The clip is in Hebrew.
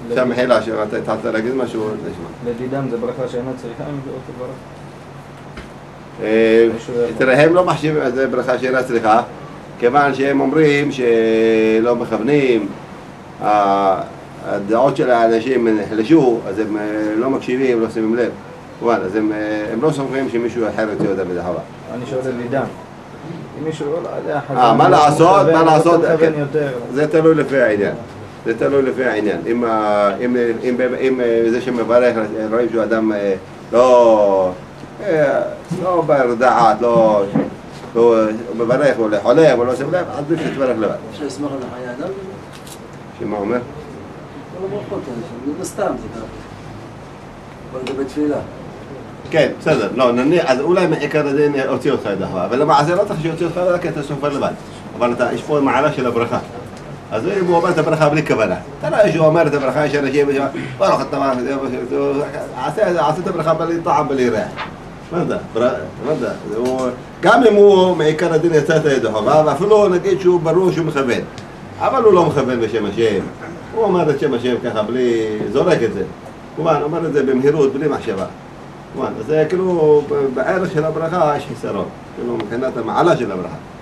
עכשיו מחילה, שהתחלת להגיד משהו, נשמע. לדידם זה ברכה שאינה צריכה, אם זה אותו ברכה? תראה, הם לא מחשיבים את זה ברכה שאינה צריכה, כיוון שהם אומרים שלא מכוונים, הדעות של האנשים נחלשו, אז הם לא מקשיבים, לא שמים לב. אז הם לא סומכים שמישהו אחר יוצא אותה בדחבה. אני שואל על לידם. אם מישהו לא יודע... מה לעשות? מה לעשות? זה תלוי לפי העניין. זה תלוי לפי העניין. אם זה שמברך, רואים שהוא אדם לא בר דעת, לא מברך, או לחולם, או לא שם לב, אז בלי שתברך לבד. אפשר לסמוך על חיי אדם? שמה אומר? כל הברכות, זה סתם, זה ככה. בוא נדבר תפילה. כן, בסדר, לא, נניח, אז אולי מעיקר הדין הוציא אותך לדחווה, אבל למעשה לא צריך שיוציא אותך לדחווה, כי אתה סופר לבד. אבל יש פה מעלה של הברכה. אז אם הוא אומר את הברכה בלי כוונה, אתה לא שהוא אומר את הברכה, יש אנשים, ברוך אתה, עשה את הברכה בלי טעם, בלי ריח. מה זה? גם אם הוא מעיקר הדין יצא את הדחווה, ואפילו נגיד שהוא ברור שהוא מכוון, אבל הוא לא מכוון בשם השם. הוא אומר את שם השם ככה, בלי... זורק את זה. הוא אומר את זה במהירות, בלי מחשבה. אז זה כאילו, בערך של הברכה יש חיסרון, כאילו מבחינת המעלה של הברכה.